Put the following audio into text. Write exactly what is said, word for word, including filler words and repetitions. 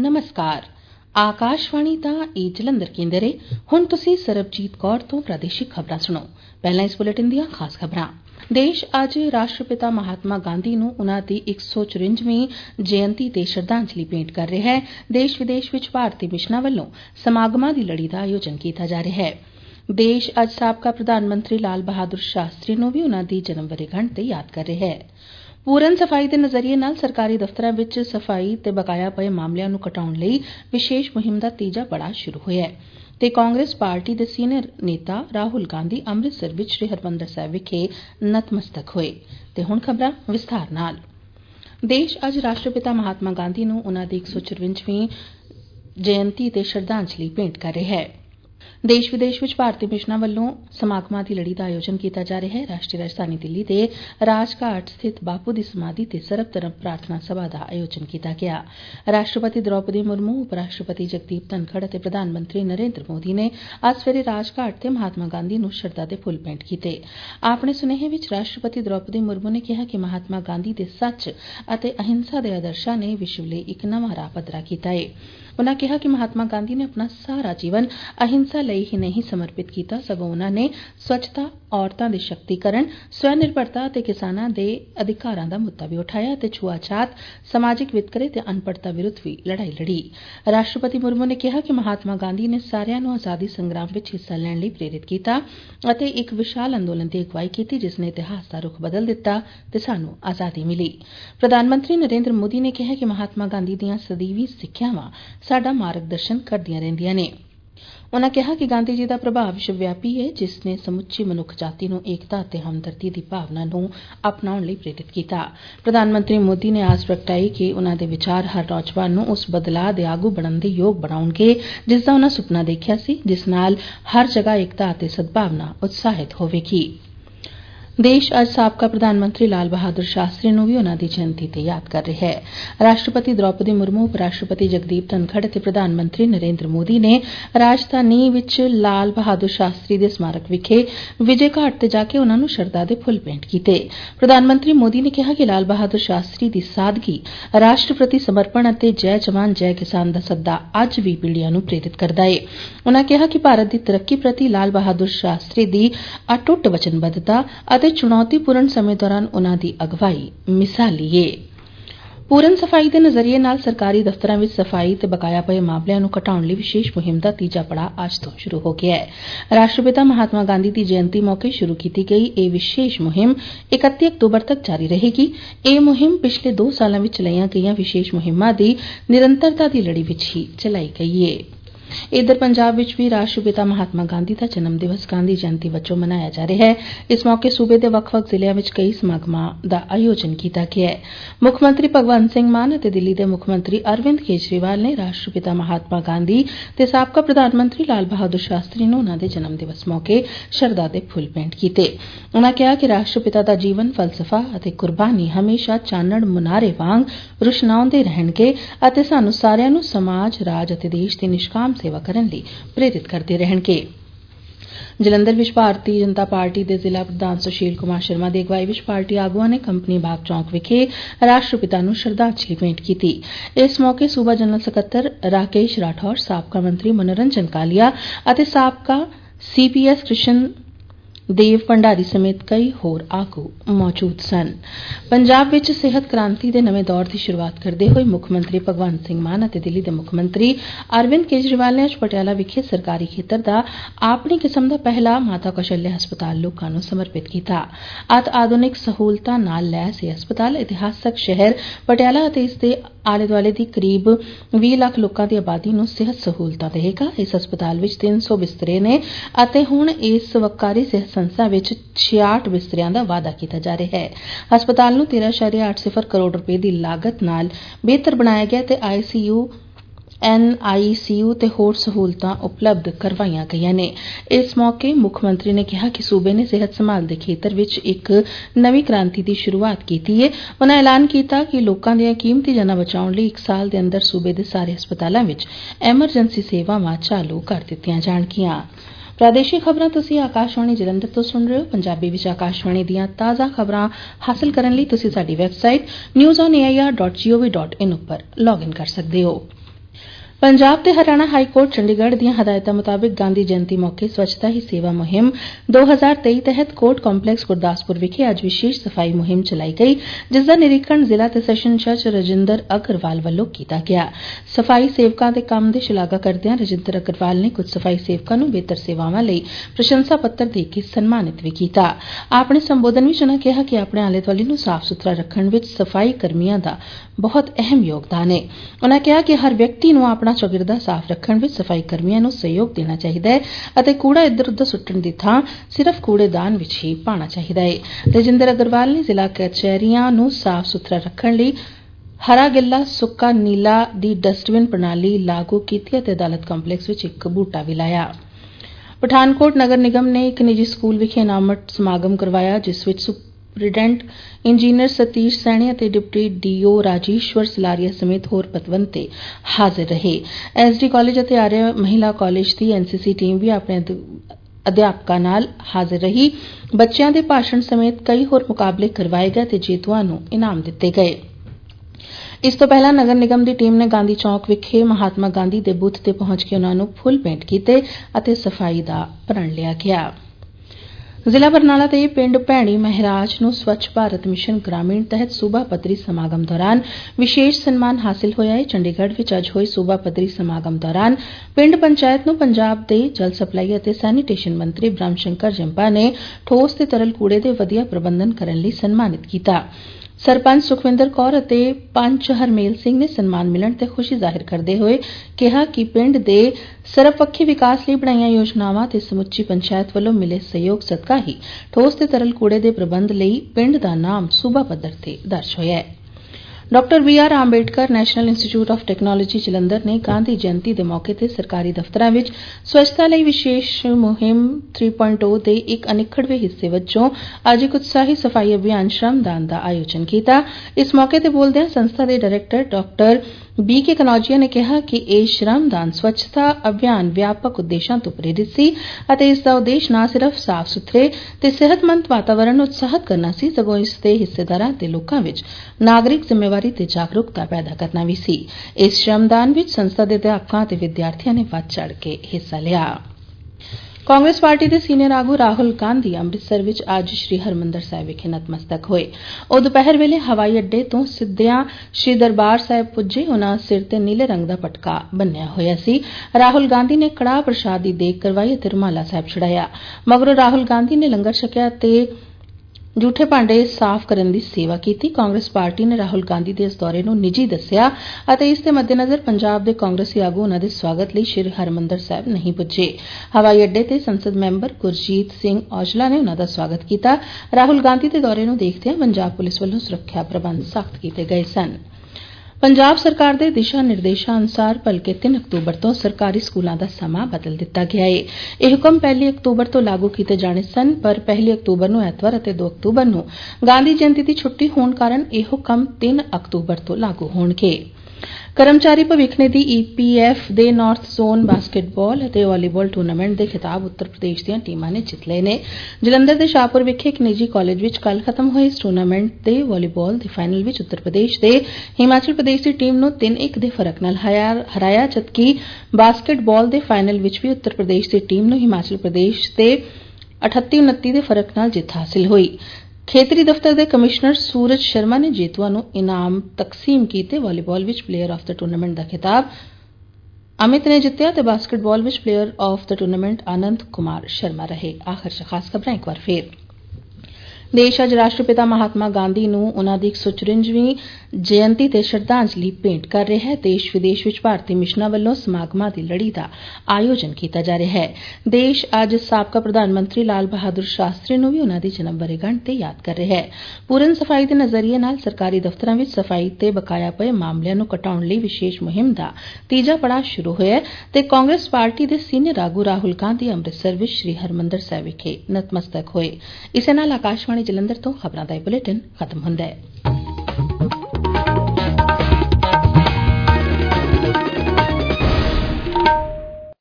नमस्कार आकाशवाणी दा ए जलंधर केंद्र है। हुण तुसी सरबजीत कौर तो प्रादेशिक खबरां सुनो। पहला इस बुलेटिन दियां खास खबरां। देश अज राष्ट्रपिता महात्मा गांधी नूं उन्हां दी एक सौ चुरंजवीं जयंती ते श्रद्धांजलि भेंट कर रहा है। देश विदेश विच भारतीय मिशनां वल्लों समागमां दी लड़ी दा आयोजन कीता जा रहा है। देश अज साबका प्रधानमंत्री लाल बहादुर शास्त्री नूं भी उन्हां दी जन्म वर्षगांठ ते याद कर रहा है। पूरन सफाई दे नज़रिए नाल सरकारी दफ्तरां विच सफाई ते बकाया पए मामलिਆਂ ਨੂੰ ਘਟਾਉਣ ਲਈ विशेष मुहिम ਦਾ ਤੀਜਾ ਪੜਾਅ शुरू ਹੋਇਆ ਹੈ ਤੇ ਕਾਂਗਰਸ ਪਾਰਟੀ ਦੇ ਸੀਨੀਅਰ ਨੇਤਾ ਰਾਹੁਲ ਗਾਂਧੀ ਅੰਮ੍ਰਿਤਸਰ ਵਿਚ ਸ੍ਰੀ ਹਰਿਮੰਦਰ ਸਾਹਿਬ ਵਿਖੇ ਨਤਮਸਤਕ ਹੋਏ ਤੇ ਹੁਣ ਖਬਰਾਂ ਵਿਸਥਾਰ ਨਾਲ। ਦੇਸ਼ ਅੱਜ ਰਾਸ਼ਟਰਪਿਤਾ ਮਹਾਤਮਾ ਗਾਂਧੀ ਨੂੰ ਉਨ੍ਹਾਂ ਦੀ ਇੱਕ ਸੌ ਚੁਰੰਜਵੀਂ ਜਯੰਤੀ ਤੇ ਸ਼ਰਧਾਂਜਲੀ ਭੇਂਟ ਕਰ ਰਿਹਾ ਹੈ। देश विदेश विच भारतीय मिशनां वल्लों समागमां दी लड़ी दा आयोजन कीता जा रहा है। राष्ट्रीय राजधानी दिल्ली दे राजघाट स्थित बापू दी समाधि ते सरब धर्म प्रार्थना सभा दा आयोजन कीता गया। राष्ट्रपति द्रौपदी मुर्मू, उपराष्ट्रपति जगदीप धनखड़ ते प्रधानमंत्री नरेंद्र मोदी ने अज सवेरे राजघाट ते महात्मा गांधी नूं शरधा दे फुੱਲ भेंट कीते। अपने सुनेहे विच राष्ट्रपति द्रौपदी मुर्मू ने कहा कि महात्मा गांधी दे सच अते अहिंसा दे आदर्शां ने विश्व लई इक नवां राह पद्धरा कीता है। उन्होंने कहा कि महात्मा गांधी ने अपना सारा जीवन अहिंसा ਲਈ ਹੀ ਨਹੀਂ ਸਮਰਪਿਤ ਕੀਤਾ, ਸਗੋਂ ਉਨ੍ਹਾਂ ਨੇ ਸਵੱਛਤਾ, ਔਰਤਾਂ ਦੇ ਸ਼ਕਤੀਕਰਨ, ਸਵੈ ਨਿਰਭਰਤਾ ਅਤੇ ਕਿਸਾਨਾਂ ਦੇ ਅਧਿਕਾਰਾਂ ਦਾ ਮੁੱਦਾ ਵੀ ਉਠਾਇਆ ਅਤੇ ਛੂਆਛਾਤ, ਸਮਾਜਿਕ ਵਿਤਕਰੇ ਤੇ ਅਨਪੜ੍ਹਤਾ ਵਿਰੁੱਧ ਵੀ ਲੜਾਈ ਲੜੀ। ਰਾਸ਼ਟਰਪਤੀ ਮੁਰਮੂ ਨੇ ਕਿਹਾ ਕਿ ਮਹਾਤਮਾ ਗਾਂਧੀ ਨੇ ਸਾਰਿਆਂ ਨੂੰ ਆਜ਼ਾਦੀ ਸੰਗਰਾਮ ਵਿੱਚ ਹਿੱਸਾ ਲੈਣ ਲਈ ਪ੍ਰੇਰਿਤ ਕੀਤਾ ਅਤੇ ਇੱਕ ਵਿਸ਼ਾਲ ਅੰਦੋਲਨ ਦੀ ਅਗਵਾਈ ਕੀਤੀ ਜਿਸ ਨੇ ਇਤਿਹਾਸ ਦਾ ਰੁਖ ਬਦਲ ਦਿੱਤਾ ਤੇ ਸਾਨੂੰ ਆਜ਼ਾਦੀ ਮਿਲੀ। ਪ੍ਰਧਾਨ ਮੰਤਰੀ ਨਰਿੰਦਰ ਮੋਦੀ ਨੇ ਕਿਹਾ ਕਿ ਮਹਾਤਮਾ ਗਾਂਧੀ ਦੀਆਂ ਸਦੀਵੀ ਸਿੱਖਿਆਵਾਂ ਸਾਡਾ ਮਾਰਗਦਰਸ਼ਨ ਕਰਦੀਆਂ ਰਹਿੰਦੀਆਂ ਨੇ। ਉਨ੍ਹਾਂ ਕਿਹਾ ਕਿ ਗਾਂਧੀ ਜੀ ਦਾ ਪ੍ਰਭਾਵ ਵਿਸ਼ਵ ਵਿਆਪੀ ਹੈ ਜਿਸ ਨੇ ਸਮੁੱਚੀ ਮਨੁੱਖ ਜਾਤੀ ਨੂੰ ਏਕਤਾ ਅਤੇ ਹਮਦਰਦੀ ਦੀ ਭਾਵਨਾ ਨੂੰ ਅਪਣਾਉਣ ਲਈ ਪ੍ਰੇਰਿਤ ਕੀਤਾ। ਪ੍ਰਧਾਨ ਮੰਤਰੀ ਮੋਦੀ ਨੇ ਆਸ ਪ੍ਰਗਟਾਈ ਕਿ ਉਨ੍ਹਾਂ ਦੇ ਵਿਚਾਰ ਹਰ ਨੌਜਵਾਨ ਨੂੰ ਉਸ ਬਦਲਾਅ ਦੇ ਆਗੂ ਬਣਨ ਦੇ ਯੋਗ ਬਣਾਉਣਗੇ ਜਿਸ ਦਾ ਉਨ੍ਹਾਂ ਸੁਪਨਾ ਦੇਖਿਆ ਸੀ, ਜਿਸ ਨਾਲ ਹਰ ਜਗ੍ਹਾ ਏਕਤਾ ਅਤੇ ਸਦਭਾਵਨਾ ਉਤਸ਼ਾਹਿਤ ਹੋਵੇਗੀ। देश अज साबका प्रधानमंत्री लाल बहादुर शास्त्री नूं भी उन्हां दी जयंती ते याद कर रहा है। राष्ट्रपति द्रौपदी मुर्मू, उपराष्ट्रपति जगदीप धनखड़ ते प्रधानमंत्री नरेंद्र मोदी ने राजधानी विच लाल बहादुर शास्त्री दे स्मारक विखे विजय घाट ते जाके उन्हां नूं शरधा दे फुੱਲ भेंट कीते। प्रधानमंत्री मोदी ने कहा कि लाल बहादुर शास्त्री दी सादगी, राष्ट्र प्रति समर्पण अते जय जवान जय किसान दा सद्दा अज भी पीढ़ियां नूं प्रेरित करदा है। उन्हां कहा कि भारत दी तरक्की प्रति लाल बहादुर शास्त्री दी अटुट वचनबद्धता ਅਤੇ ਚੁਣੌਤੀਪੂਰਨ ਸਮੇਂ ਦੌਰਾਨ ਉਨ੍ਹਾਂ ਦੀ ਅਗਵਾਈ ਮਿਸਾਲੀ ਏ। ਪੂਰਨ ਸਫਾਈ ਦੇ ਨਜ਼ਰੀਏ ਨਾਲ ਸਰਕਾਰੀ ਦਫ਼ਤਰਾਂ ਵਿੱਚ ਸਫਾਈ ਤੇ ਬਕਾਇਆ ਪਏ ਮਾਮਲਿਆਂ ਨੂੰ ਘਟਾਉਣ ਲਈ ਵਿਸ਼ੇਸ਼ ਮੁਹਿੰਮ ਦਾ ਤੀਜਾ ਪੜਾਅ ਅੱਜ ਤੋਂ ਸ਼ੁਰੂ ਹੋ ਗਿਆ ਹੈ। ਰਾਸ਼ਟਰਪਿਤਾ ਮਹਾਤਮਾ ਗਾਂਧੀ ਦੀ ਜਯੰਤੀ ਮੌਕੇ ਸ਼ੁਰੂ ਕੀਤੀ ਗਈ ਇਹ ਵਿਸ਼ੇਸ਼ ਮੁਹਿੰਮ ਇਕੱਤੀ ਅਕਤੂਬਰ ਤੱਕ ਜਾਰੀ ਰਹੇਗੀ। ਇਹ ਮੁਹਿੰਮ ਪਿਛਲੇ ਦੋ ਸਾਲਾਂ ਵਿੱਚ ਚਲਾਈਆਂ ਗਈਆਂ ਵਿਸ਼ੇਸ਼ ਮੁਹਿੰਮਾਂ ਦੀ ਨਿਰੰਤਰਤਾ ਦੀ ਲੜੀ ਵਿੱਚ ਹੀ ਚਲਾਈ ਗਈ ਏ। इधर पंजाब विच भी राष्ट्रपिता महात्मा गांधी का जन्म दिवस गांधी जयंती वजों मनाया जा रहा है। इस मौके सूबे के वक्-वक् जिलियां विच कई समागमां का आयोजन किया गया है। मुख्यमंत्री भगवंत सिंह मान और दिल्ली के मुख्यमंत्री अरविंद केजरीवाल ने राष्ट्रपिता महात्मा गांधी ते साबका प्रधानमंत्री लाल बहादुर शास्त्री नूं उन्हां दे जन्म दिवस मौके शरधा दे फुੱਲ भेंट कीते। उन्होंने कहा कि राष्ट्रपिता का जीवन, फलसफा और कुर्बानी हमेशा चानण मुनारे वांग रुशनाउंदे रहणगे अते सानूं सारिआं नूं समाज, राज अते देश दी निष्काम सेवा करन लई प्रेरित करते रहणगे। जलंधर विच भारतीय जनता पार्टी के जिला प्रधान सुशील कुमार शर्मा की अगवाई विच पार्टी आगुआं ने कंपनी बाग चौक विखे राष्ट्रपिता नूं श्रद्धांजलि भेंट की। इस मौके सूबा जनरल सकत्तर राकेश राठौर, साबका मंत्री मनोरंजन कालिया अते साबका C P S Krishan Dev Bhandari समेत कई होर आगू मौजूद सन। पंजाब विच सेहत क्रांति के नवे दौर की शुरुआत करते हुए मुख्यमंत्री भगवंत सिंह मान और दिल्ली के मुख्यमंत्री अरविंद केजरीवाल ने अज पटियाला विखे सरकारी खेतर का अपनी किस्म का पहला माता कौशल्या हस्पताल लोगों को समर्पित किया। अति आधुनिक सहूलतां नाल लैस यह हस्पताल इतिहासक शहर पटियाला और इसके आले दुआले की करीब बीस लाख लोगों की आबादी को सेहत सहूलतां देगा। इस हस्पताल में तीन सौ बिस्तरे ने अते हुण इस वकारी सेहत संस्था विच छियासठ बिस्तरियां दा वादा किया जा रहा है। हस्पताल नूं तेरह इशारिया अठ सिफर करोड़ रुपए की लागत नाल बेहतर बनाया गया ते I C U N I C U ते होर सहूलतां उपलब्ध करवाईयां गईयां ने। इस मौके मुख्यमंत्री ने कहा कि सूबे ने सेहत संभाल के खेतर विच एक नवी क्रांति की शुरुआत की है। उन्होंने ऐलान किया कि लोगों दी कीमती जानां बचाउण लई एक साल के अंदर सूबे के सारे हस्पतालों विच एमरजेंसी सेवावां चालू कर दित्तियां जाणगियां। प्रादेशिक खबरां तुसीं आकाशवाणी जलंधर तो सुन रहे हो। पंजाबी विच आकाशवाणी दीआं ताज़ा खबरां हासिल करन लई तुसीं साडी website news on A I R dot G O V dot in उपर लॉग इन कर सकदे हो। पंजाब ते हरियाणा हाई कोर्ट चंडीगढ़ दीआं हदायतां मुताबिक गांधी जयंती मौके स्वच्छता ही सेवा मुहिम दो हज़ार तेई तहत कोर्ट काम्पलैक्स गुरदासपुर विखे अज्ज विशेष सफाई मुहिम चलाई गई, जिसदा निरीखण जिला ते सैशन जज रजिंदर अग्रवाल वल्लों कीता गया। सफाई सेवकां दे कम्म दी शलाघा करदिआं रजिंदर अग्रवाल ने कुछ सफाई सेवकां नूं बेहतर सेवावां लई प्रशंसा पत्र दे के सम्मानित भी कीता। अपने संबोधन विच उन्होंने कहा कि अपने आले दुआले नूं साफ सुथरा रखण विच सफाई कर्मियां दा बहुत अहम योगदान है। उन्होंने कहा कि हर व्यक्ति नूं अपना चौगिरदा साफ रखण विच सफाई कर्मियां नूं सहयोग देना चाहिदा है अते कूड़ा इधर उधर सुट्टण दी थां सिर्फ कूड़ेदान विच ही पाना चाहिदा है। रजिंदर अग्रवाल ने जिला कचहरियां नूं साफ सुथरा रखण लई हरा गिल्ला सुक्का नीला दी डस्टबिन प्रणाली लागू कीती अते अदालत काम्पलैक्स विच इक बूटा भी लाया। पठानकोट नगर निगम ने एक निजी स्कूल विखे इनामत समागम करवाया, जिस विच सुपरिटेंडेंट इंजीनियर सतीश सैनी अते डिप्टी डीओ राजेश्वर सलारिया समेत होर पतवंते हाजिर रहे। एसडी कालेज अते आर्य महिला कालेज दी एनसीसी टीम भी अपने अध्यापकां नाल हाजिर रही। बच्चियां दे भाषण समेत कई होर मुकाबले करवाए गए ते जेतुआं नूं इनाम दित्ते गए। इस तो पहला नगर निगम की टीम ने गांधी चौक विखे महात्मा गांधी के बुत ते पहुंच के उन्होंने फुल भेंट कीते अते सफाई का प्रण लिया गया। जिला बरनाला के पिंड भैणी महराज नूं स्वच्छ भारत मिशन ग्रामीण तहत सूबा पद्धरी समागम दौरान विशेष सम्मान हासिल होया है। चंडीगढ़ विच अज होए सूबा पद्धरी समागम दौरान पिंड पंचायत नूं पंजाब के जल सप्लाई अते सैनीटेशन मंत्री ब्रह्म शंकर जंपा ने ठोस ते तरल कूड़े के वधिया प्रबंधन करने लई सन्मानित किया। सरपंच सुखविंदर कौर अते पंच हरमेल सिंह ने सन्मान मिलण ते खुशी जाहिर करदे होए कहा कि पिंड दे सर्वपक्षी विकास लई बनाईआं योजनावां ते समुच्ची पंचायत वल्लों मिले सहयोग सदका ही ठोस ते तरल कूड़े दे प्रबंध लई पिंड दा नाम सूबा पद्धर ते दर्ज होया है। Doctor B R Ambedkar national institute of technology Jalandhar ने गांधी जयंती के मौके ते सरकारी दफ्तरां विच स्वच्छता लई विशेष मुहिम तीन पॉइंट ज़ीरो दे एक अनिखड़वे हिस्से वजों अज एक उत्साही सफाई अभियान श्रमदान का आयोजन किया। इस मौके ते बोलदे संस्था के डायरैक्टर डॉक्टर बी के कनौजिया ने कहा कि यह श्रमदान स्वच्छता अभियान व्यापक उद्देश्यों तो प्रेरित सी अते इसका उद्देश्य न सिर्फ साफ सुथरे ते सेहतमंद वातावरण उत्साहित करना सी, सगों इसके हिस्सेदारां ते लोकां विच नागरिक जिम्मेवारी ते जागरूकता पैदा करना भी सी। इस श्रमदान विच संस्था के अध्यापकों ते विद्यार्थियों ने वध चढ़ के हिस्सा लिया। कांग्रेस पार्टी के सीनियर आगू राहुल गांधी अमृतसर विच अज श्री हरमंदर साहिब विखे नतमस्तक होए। ਉਹ ਦੁਪਹਿਰ ਵੇਲੇ हवाई अड्डे तो सिद्धियां श्री दरबार साहिब पुजे। उन्हां सिर ते नीले रंग का पटका बन्निया होया सी। राहुल गांधी ने कड़ाह प्रसाद की देग करवाई अते रुमाला साहिब चढ़ाया। मगरों राहुल गांधी ने लंगर छकिया ते झूठे भांडे साफ करने की सेवा की। कांग्रेस पार्टी ने राहुल गांधी के इस दौरे को निजी दस्सिया अते इस दे मद्देनजर पंजाब के कांग्रेसी आगू उन्हां दे स्वागत लई श्री हरमंदर साहिब नहीं पुजे। हवाई अड्डे ते संसद मैंबर गुरजीत सिंह औजला ने उन्हां दा स्वागत किया। राहुल गांधी के दौरे को देखदे पंजाब पुलिस वल्लों सुरक्षा प्रबंध सख्त किए गए सन। पंजाब सरकार के दिशा निर्देशों अनुसार भलके तीन अक्तूबर तो सरकारी स्कूलों का समा बदल दिता गया है। यह हुक्म पहली अक्तूबर तो लागू किए जाने सन, पर पहली अक्तूबर नूं ऐतवार अते दो अक्तूबर नूं गांधी जयंती की छुट्टी होने कारण यह हुक्म तीन अक्तूबर तो लागू होणगे। कर्मचारी भविख निधि ईपीएफ दे नॉर्थ जोन बास्केटबॉल अते वॉलीबॉल टूर्नामेंट के खिताब उत्तर प्रदेश दी टीमां ने जित लए ने। जलंधर के शाहपुर विखे एक निजी कॉलेज विच कल खत्म होए इस टूर्नामेंट के वॉलीबॉल के फाइनल विच उत्तर प्रदेश के हिमाचल प्रदेश की टीम नूं तीन एक दे फरक नाल हराया, जबकि बास्केटबॉल के फाइनल विच भी उत्तर प्रदेश की टीम नूं हिमाचल प्रदेश के अठत्ती उनत्ती के फरक नाल जित हासिल हुई। खेतरी दफ्तर के कमिश्नर सूरज शर्मा ने जेतुआं नूं इनाम तकसीम किए। वॉलीबॉल विच प्लेयर ऑफ द टूर्नामेंट का खिताब अमित ने जितया ते बास्केटबॉल विच player of the tournament Anand Kumar Sharma रहे। आखिर च खास खबरां एक बार फिर। देश अज राष्ट्रपिता महात्मा गांधी नूं उन्हां दी एक सौ चुरंजवीं जयंती ते श्रद्धांजलि भेंट कर रहा है। देश विदेश विच भारतीय मिशनां वल्लों समागमां दी लड़ी का आयोजन किया जा रहा है। देश अज साबका प्रधानमंत्री लाल बहादुर शास्त्री नूं भी उन्हां दी जन्म वर्षगांठ ते याद कर रहा है। पूरन सफाई के नजरिए नाल सरकारी दफ्तरां विच सफाई ते बकाया पए मामलिਆਂ ਨੂੰ ਘਟਾਉਣ ਲਈ विशेष मुहिम का तीजा पड़ाव शुरू होया ते कांग्रेस पार्टी के सीनियर आगू राहुल गांधी अमृतसर विच श्री हरमंदर साहिब विखे नतमस्तक होए। इस नाल आकाशवाणी जलंधर तो खबरां दा बुलेटिन खत्म हुंदा है।